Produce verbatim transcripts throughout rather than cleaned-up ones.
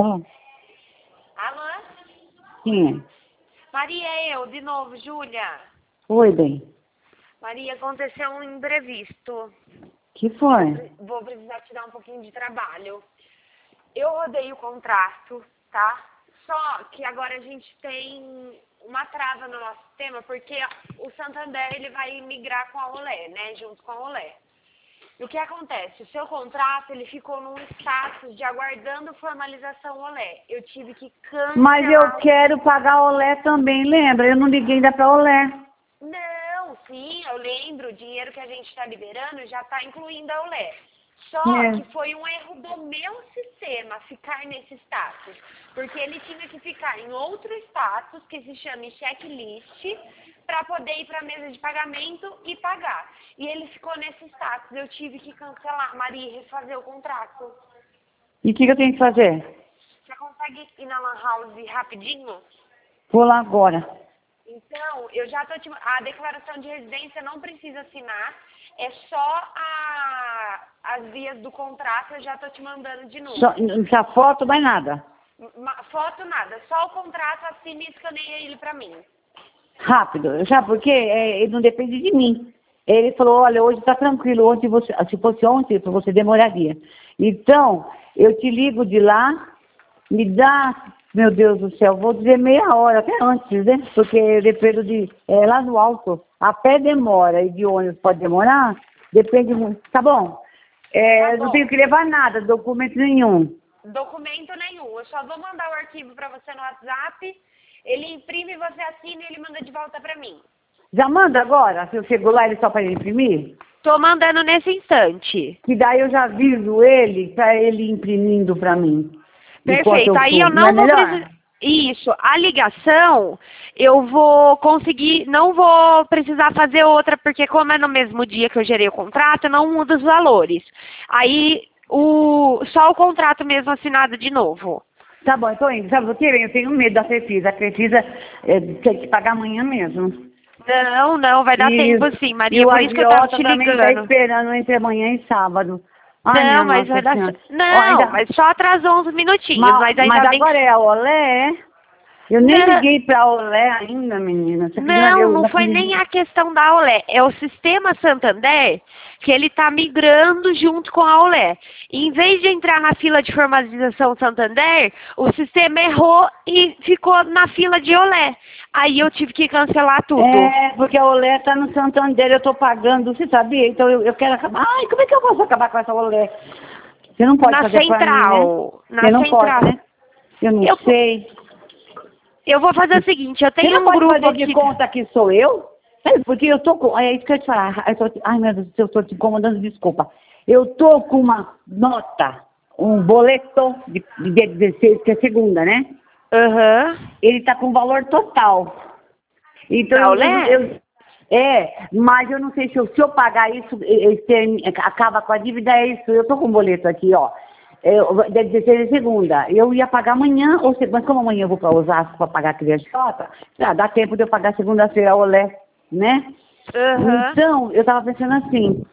Bom, Alô? quem é? Maria, eu, de novo, Júlia. Oi, bem. Maria, aconteceu um imprevisto. Que foi? Vou precisar te dar um pouquinho de trabalho. Eu rodei o contrato, tá? Só que agora a gente tem uma trava no nosso sistema, porque o Santander ele vai migrar com a Olé, né? Junto com a Olé. E o que acontece? O seu contrato ele ficou num status de aguardando formalização Olé. Eu tive que cancelar. Mas eu quero pagar a Olé também, lembra? Eu não liguei ainda pra Olé. Não, sim, eu lembro. O dinheiro que a gente está liberando já está incluindo a Olé. Só É. que foi um erro do meu sistema ficar nesse status. Porque ele tinha que ficar em outro status, que se chama checklist, para poder ir para a mesa de pagamento e pagar. E ele ficou nesse status. Eu tive que cancelar, Maria, e refazer o contrato. E o que, que eu tenho que fazer? Você consegue ir na Lan House rapidinho? Vou lá agora. Então, eu já tô te... A declaração de residência não precisa assinar. É só a... as vias do contrato, eu já tô te mandando de novo. Só, não precisa foto, mais nada. Ma- Foto nada, só o contrato, assina e escaneia ele pra mim. Rápido. Já porque é, ele não depende de mim. Ele falou, olha, hoje tá tranquilo. Ontem você, se fosse ontem, você demoraria. Então, eu te ligo de lá, me dá, meu Deus do céu, vou dizer meia hora, até antes, né? Porque eu dependo de, é, lá no alto, a pé demora e de ônibus pode demorar, depende muito. Tá bom? É, Tá bom. não tenho que levar nada, documento nenhum. Documento nenhum, eu só vou mandar o arquivo pra você no WhatsApp, ele imprime, você assina e ele manda de volta pra mim. Já manda agora, se eu chego lá, ele só para imprimir? Tô mandando nesse instante. Que daí eu já aviso ele, para ele imprimindo para mim. Enquanto Perfeito, aí tô. eu Não é não vou melhor? precisar... Isso, a ligação eu vou conseguir, não vou precisar fazer outra, porque como é no mesmo dia que eu gerei o contrato, não muda os valores. Aí, o, só o contrato mesmo assinado de novo. Tá bom, eu tô indo. Sabe o que? Eu tenho medo da Crefisa. A Crefisa é, tem que pagar amanhã mesmo. Não, não, vai dar E, tempo sim, e Maria, o por isso que eu tava agiota te também tá ligando. esperando entre amanhã e sábado. Ai, minha Não, mas vai Nossa dar... Senhora. Ó, Não, ainda... mas só atrasou uns minutinhos, Ma- mas mas ainda bem agora que... é a Olé, é? Eu nem Não. liguei pra Olé ainda, menina. Você acredita? Não, Eu não foi acredito. nem a questão da Olé. É o sistema Santander que ele está migrando junto com a Olé. E, em vez de entrar na fila de formalização Santander, o sistema errou e ficou na fila de Olé. Aí eu tive que cancelar tudo. É, porque a Olé tá no Santander, eu tô pagando, você sabia? Então eu, eu quero acabar. Ai, como é que eu posso acabar com essa Olé? Você não pode Na fazer pra mim, né? central. Na Você não central. pode, né? Eu não Eu, sei. eu vou fazer o seguinte, eu Você tenho não um pode grupo fazer de aqui... conta que sou eu? Sabe, porque eu tô com... É isso que eu ia te falar. Eu tô... Ai, meu Deus, eu tô te incomodando, desculpa. Eu tô com uma nota, um boleto de, de dia dezesseis, que é segunda, né? Aham. Ele tá com valor total. Então, Da eu, Olé? eu- é, mas eu não sei se eu, se eu pagar isso, esse termo, acaba com a dívida, é isso. Eu tô com um boleto aqui, ó. Eu, dia dezesseis de segunda. Eu ia pagar amanhã, ou se, mas como amanhã eu vou para Osasco para pagar a criança, já dá tempo de eu pagar segunda-feira a Olé, né? Aham. Então, eu tava pensando assim,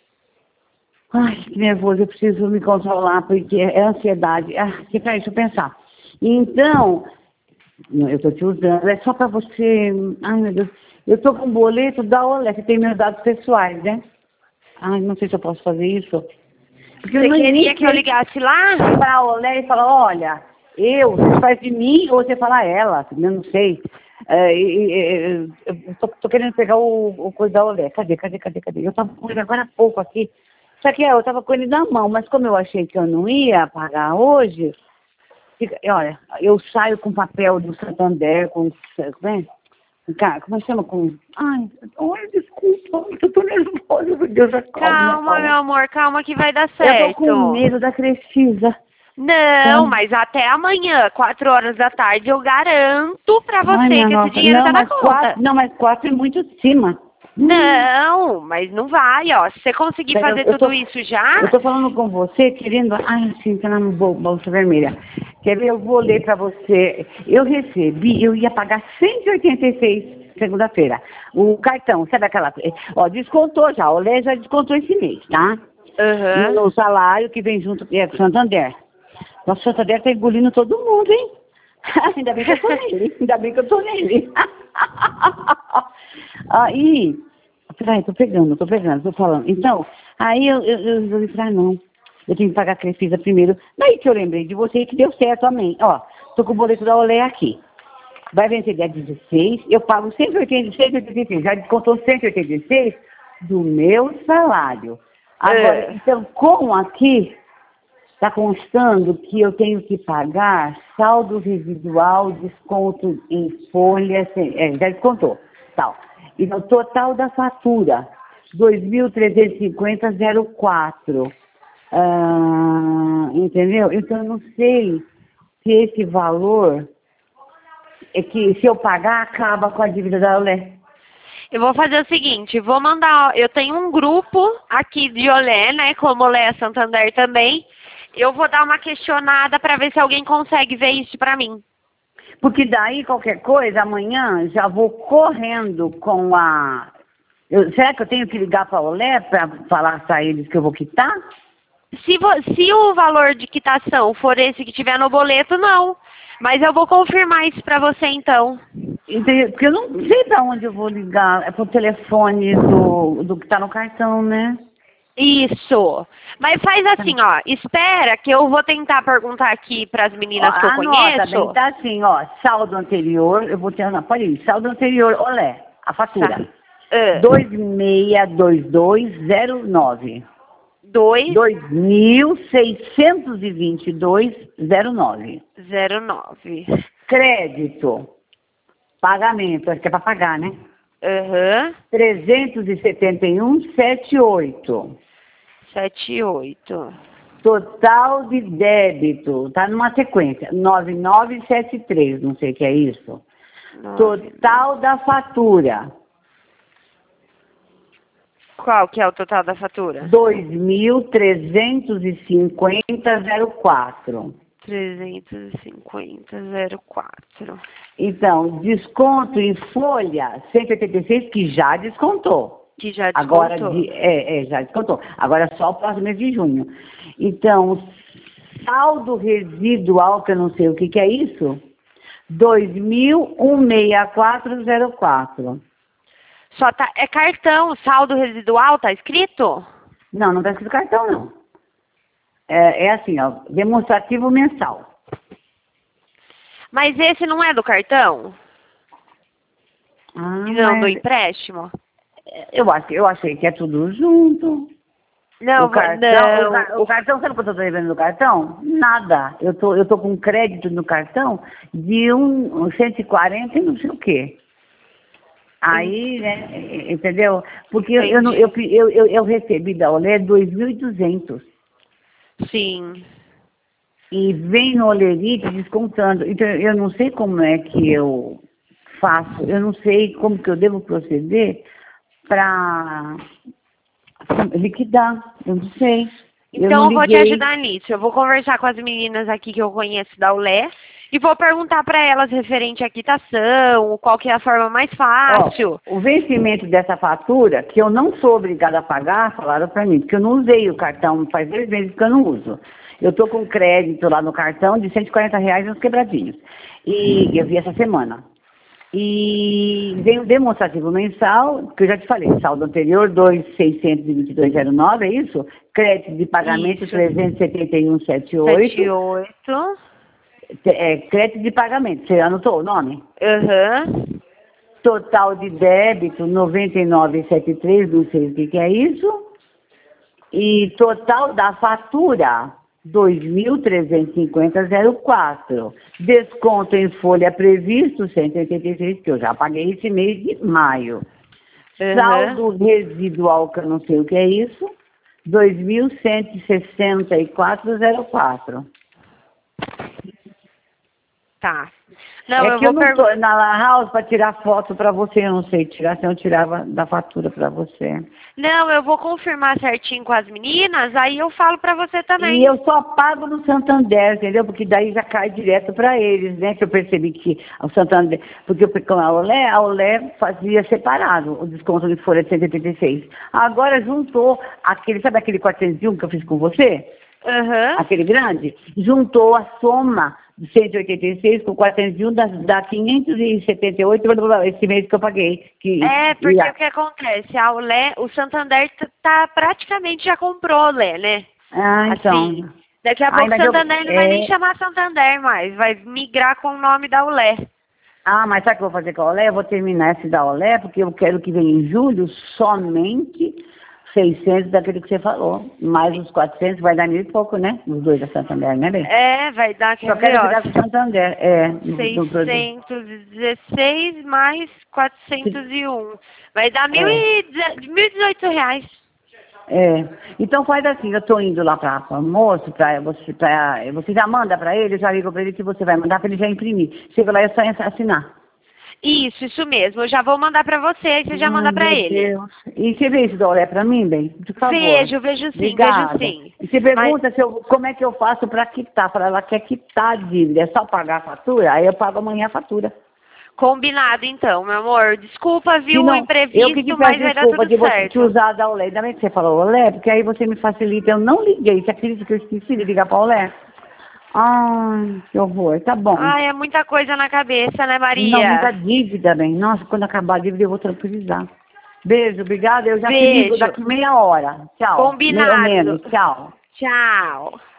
ai, que nervoso, eu preciso me controlar, porque é ansiedade. Ah, que peraí, deixa eu pensar. Então, não, eu tô te usando, é só para você, ai meu Deus, eu tô com um boleto da Olé, você tem meus dados pessoais, né? Ai, não sei se eu posso fazer isso. Porque Você no queria início, que eu ligasse lá? para a Olé e falar, olha, eu, você faz de mim ou você fala ela, eu não sei. É, e- e- eu tô, tô querendo pegar o, o coisa da Olé. Cadê, cadê, cadê, cadê? Eu tava com ele agora há pouco aqui. Só que é, eu tava com ele na mão, mas como eu achei que eu não ia pagar hoje, fica- olha, eu saio com papel do Santander, com, como é? Cara, como é que chama? Com... Ai, olha, desculpa, eu tô nervosa, meu Deus, acalma, me Calma, meu acalma. amor, calma que vai dar Eu tô com certo. medo da Crefisa. Não, Tá? mas até amanhã, quatro horas da tarde, eu garanto pra Ai, você minha que esse nossa. dinheiro Não, tá na mas conta. quatro, não, mas quatro é muito acima. Hum. Não, mas não vai, ó. Se você conseguir Eu, fazer eu tô, tudo isso já, eu tô falando com você, querendo... Ai, assim, tá na bol- bolsa vermelha. Quer ver? Eu vou ler pra você. Eu recebi, eu ia pagar cento e oitenta e seis segunda-feira. O cartão, sabe aquela... Ó, descontou já, o Lé já descontou esse mês, tá? aham, No salário que vem junto, é com o Santander. Nossa, o Santander tá engolindo todo mundo, hein? Ainda bem que eu tô nele. Ainda bem que eu tô nele. Aí, peraí, tô pegando, tô pegando, tô falando. Então, aí eu, eu, eu resolvi falar, não, eu tenho que pagar a Crefisa primeiro. Daí que eu lembrei de você que deu certo, amém. Ó, tô com o boleto da Olé aqui. Vai vencer dia dezesseis, eu pago cento e oitenta e seis reais e oitenta e seis. Já descontou cento e oitenta e seis do meu salário. Agora, É. então, como aqui está constando que eu tenho que pagar saldo residual, desconto em folha, é, já descontou, tal. E no total da fatura, dois mil trezentos e cinquenta reais e zero quatro. Ah, entendeu? Então, eu não sei se esse valor é que se eu pagar, acaba com a dívida da Olé. Eu vou fazer o seguinte, vou mandar, eu tenho um grupo aqui de Olé, né, como Olé Santander também. Eu vou dar uma questionada para ver se alguém consegue ver isso para mim. Porque daí, qualquer coisa, amanhã já vou correndo com a... Eu, será que eu tenho que ligar para a Olé para falar para eles que eu vou quitar? Se, vo, se o valor de quitação for esse que tiver no boleto, não. Mas eu vou confirmar isso para você então. Entendeu? Porque eu não sei de onde eu vou ligar. É pro telefone do, do que está no cartão, né? Isso. Mas faz assim, ó. Espera que eu vou tentar perguntar aqui para as Ó, meninas que eu anota bem, conheço. tá assim, ó. Saldo anterior, eu vou ter... Não, pode ir. Saldo anterior, Olé, a fatura. Tá. Ah, dois seis dois dois zero nove. dois dois mil seiscentos e vinte e dois reais e zero nove. zero nove. Crédito. Pagamento, acho que é para pagar, né? Aham. trezentos e setenta e um reais e setenta e oito. Sete, oito. Total de débito, tá numa sequência, nove nove sete três, não sei o que é isso. Nove. Total da fatura, Qual que é o total da fatura? dois mil trezentos e cinquenta reais e zero quatro. trezentos e cinquenta, zero quatro. Então, desconto em folha, cento e oitenta e seis, que já descontou. Que já Agora, descontou. de, é, é, já descontou. Agora só o próximo mês de junho. Então, saldo residual, que eu não sei o que, que é isso, dois mil cento e sessenta e quatro reais e zero quatro. Só tá, é cartão, saldo residual, tá escrito? Não, não está escrito cartão, não. É, é assim, ó, demonstrativo mensal. Mas esse não é do cartão? Ah, E não do mas empréstimo? eu, acho, eu achei que é tudo junto. Não, O cartão, não. o, ca- o cartão, sabe quanto eu estou devendo no cartão? Nada. Eu tô, eu tô com crédito no cartão de um, um cento e quarenta e não sei o quê. Aí, né, entendeu? Porque eu, eu, não- eu, eu, eu, eu recebi da Olé dois mil e duzentos Sim. e vem no Olerite descontando. Então, eu não sei como é que eu faço, eu não sei como que eu devo proceder para liquidar, eu não sei. Eu Então não eu vou te liguei. ajudar nisso. Eu vou conversar com as meninas aqui que eu conheço da Ulé e vou perguntar para elas referente à quitação, qual que é a forma mais fácil. Ó, o vencimento dessa fatura, que eu não sou obrigada a pagar, falaram para mim, porque eu não usei o cartão, faz dois meses que eu não uso. Eu estou com crédito lá no cartão de cento e quarenta reais nos quebradinhos. E eu vi essa semana. E vem o demonstrativo mensal, que eu já te falei, saldo anterior, dois mil seiscentos e vinte e dois reais e zero nove, é isso? Crédito de pagamento, Isso. trezentos e setenta e um reais e setenta e Sete, oito. oito. É, crédito de pagamento, você anotou o nome? Aham. Total de débito, noventa e nove reais e setenta e três, não sei o que, que é isso. E total da fatura, dois mil trezentos e cinquenta reais e zero quatro. Desconto em folha previsto, cento e oitenta e seis, que eu já paguei esse mês de maio. Aham. Saldo residual, que eu não sei o que é isso, dois mil cento e sessenta e quatro reais e zero quatro. Tá. Não, é eu que vou eu não perguntar. estou na Lan House para tirar foto para você, eu não sei tirar, se eu tirava da fatura para você. Não, eu vou confirmar certinho com as meninas, aí eu falo pra você também. E eu só pago no Santander, entendeu? Porque daí já cai direto para eles, né? Que eu percebi que o Santander, porque eu com a Olé, a Olé fazia separado o desconto de folha de cento e oitenta e seis. Agora juntou aquele, sabe aquele quatrocentos e um que eu fiz com você? Aham. aquele grande, juntou a soma de cento e oitenta e seis com quatrocentos e um, dá, dá quinhentos e setenta e oito esse mês que eu paguei. Que, É, porque e a- o que acontece? A Olé, o Santander t- tá praticamente já comprou a Olé, né? Ah, então. Assim, daqui a Ai, pouco o mas eu, Santander não vai nem é, chamar Santander mais, vai migrar com o nome da Olé. ah, mas sabe o que eu vou fazer com a Olé? Eu vou terminar esse da Olé, porque eu quero que venha em julho somente seiscentos daquele que você falou. Mais os quatrocentos vai dar mil e pouco, né? Os dois da Santander, né, bem? É, vai dar, quer Só ver, quero ó, ficar com o Santander, é. No, no produto. seiscentos e dezesseis mais quatrocentos e um. Vai dar mil É. e dezoito reais. É. Então faz assim, eu tô indo lá para o moço, pra você, pra, você já manda para ele, eu já ligo para ele que você vai mandar para ele já imprimir. Chega lá, é só assinar. Isso, isso mesmo. Eu já vou mandar pra você, aí você já manda Ai, pra meu ele. Deus. E você vê esse dólar para mim, bem? Por favor. Vejo, vejo sim, Obrigada. vejo sim. E você Mas pergunta se eu, como é que eu faço para quitar. Fala, ela quer quitar a dívida. É só pagar a fatura? Aí eu pago amanhã a fatura. combinado então, meu amor. Desculpa, Se viu, o não, eu que te imprevisto, peço mas vai dar desculpa tudo de você te certo. usar da Olé. Ainda bem que você falou Olé, porque aí você me facilita. Eu não liguei. Você acredita que eu esqueci de ligar para Olé? Ai, que horror. Tá bom. Ai, é muita coisa na cabeça, né, Não, muita Maria? dívida, bem. Nossa, quando acabar a dívida eu vou tranquilizar. Beijo, obrigada. Eu já te ligo Beijo. daqui meia hora. Tchau. Meio Combinado. menos. Tchau. Tchau.